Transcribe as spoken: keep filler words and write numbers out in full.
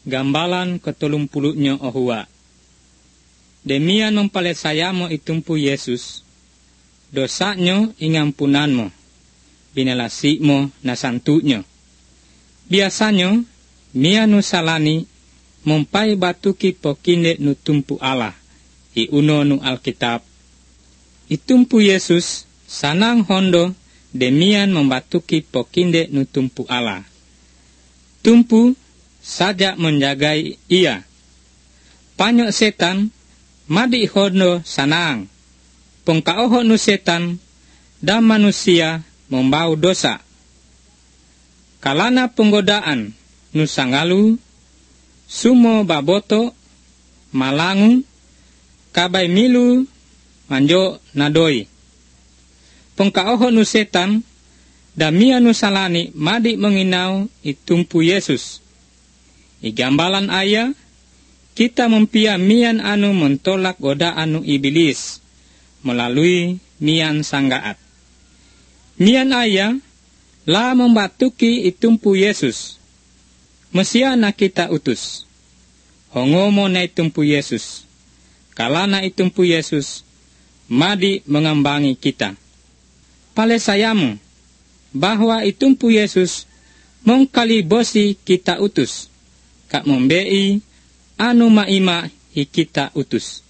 Gambalan ketulung puluhnya ohua. Demian mempale sayamo itumpu Yesus. Dosanyo ingampunanmo. Binalasimo nasantunyo. Biasanyo mianu salani mempai batuki pokinde nutumpu Allah. Iuno nu Alkitab. Itumpu Yesus sanang hondo demian membatuki pokinde nutumpu Allah. Tumpu saja menjagai ia. Panyo setan madi hondo sanang. Pengkaoho nu setan dan manusia membau dosa. Kalana penggodaan nu sanggalu, sumo baboto, malangu, kabai milu, manjo nadoi. Pengkaoho nu setan damia nu salani madi menginau itumpu Yesus. Igambalan ayah, kita mempia mian anu mentolak godaan nu iblis melalui mian sanggaat. Mian ayah la membatuki itumpu Yesus. Mesiana kita utus. Hongomo na itumpu Yesus. Kalana itumpu Yesus madi mengembangi kita. Pale sayamu bahwa itumpu Yesus mengkalibosi kita utus. Kak membei anu maima hikita utus.